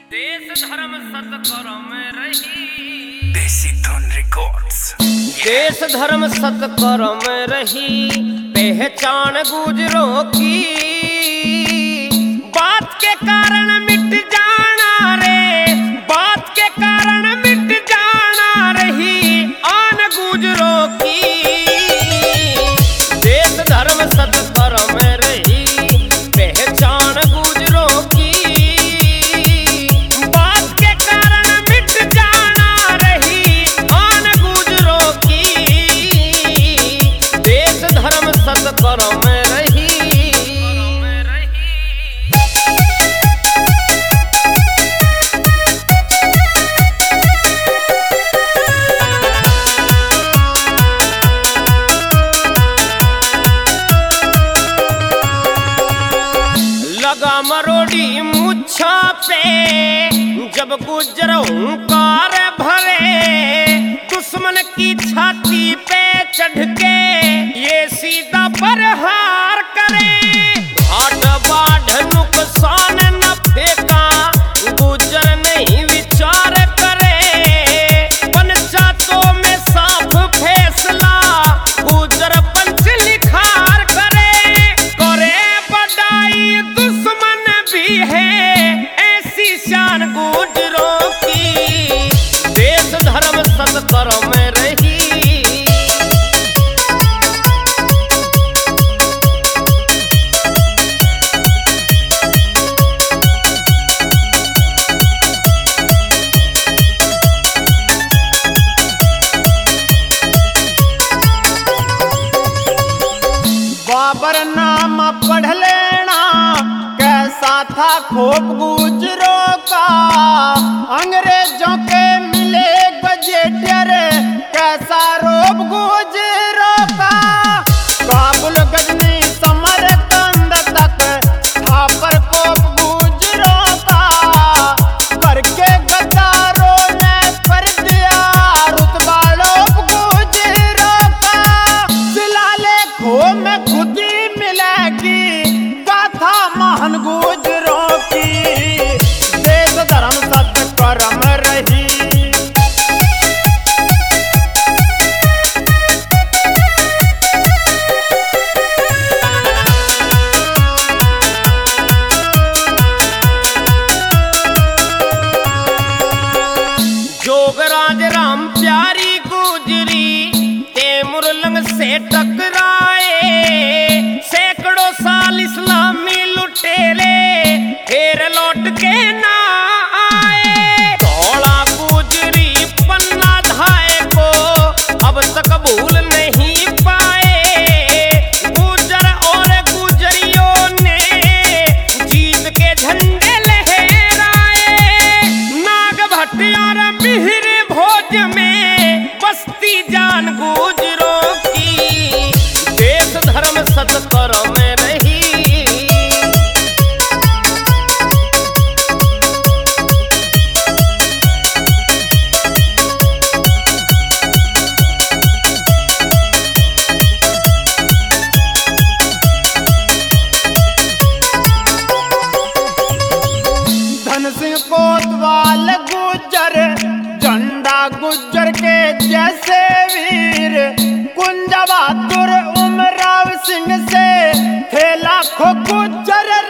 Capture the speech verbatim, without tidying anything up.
देश धर्म सत्कर्म रही, देसी धुन रिकॉर्ड्स। देश धर्म सत्कर्म रही, पहचान गुजरों की बात के कारण मिट जाना रे, बात के कारण मिट जाना रही आन गुजरों की। देश धर्म सत्कर्म रही, पहचान गुजरों की बात के कारण मिट जाना रही आन गुजरों की। देश धर्म सत्कर्म रही। लगा मरोड़ी मुच्छा पे जब गुजरूं कार भरे, दुश्मन की छाती पे चढ़ के ये सीधा प्रहार करे। घाट बाढ़ नुकसान न फेंका, गुजर नहीं विचार करे। पंचायतों में साफ फैसला गुजर पंच लिखार करे। करे बड़ाई दुश्मन भी है ऐसी शान गुजरों की। देश धर्म सत्कर्म रही। बाबर नाम पढ़ लेना, कैसा था खूब गुजरों का। अंग्रेजों के मिले गजेटियर, कैसा रोब गुजरों का। काबुल गजनी समरकंद तक था प्रकोप गुजरों का। करके गद्दारों ने कर दिया रुतबा लोप गुजरों का। शिलालेखों में खुदी मिलेगी गाथा महान गुजरों की। देश धर्म सत्कर्म रही। जोगराज राम प्यारी गुजरी, तेमुरलंग से टकराए। सैकड़ों साल इस्लामी लुटेरे फिर लौट के ना आए। धौला गुजरी पन्ना धाए को अब तक भूल नहीं पाए। गुजर और गुजरियों ने जीत के झंडे लहराए। नाग भट्ट और मिहिर भोज में बस्ती जान गुजरों की। देश धर्म सत्कर्म रही। धन सिंह कोतवाल गुजर, झंडा गुजर के जैसे वीर। कुंज बहादुर उमराव सिंह से थे लाखों गुजर